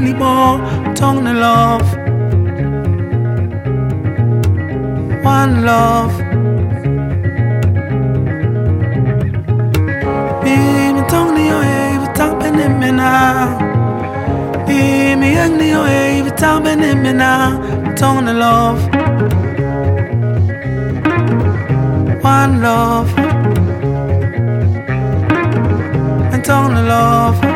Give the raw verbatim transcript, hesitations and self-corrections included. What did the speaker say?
Benny Ball, tongue the love. One love. Be me tongue the way, but talk Benny now. Be me young the way, but talk Benny now. Tongue the love. One love. And tongue the love.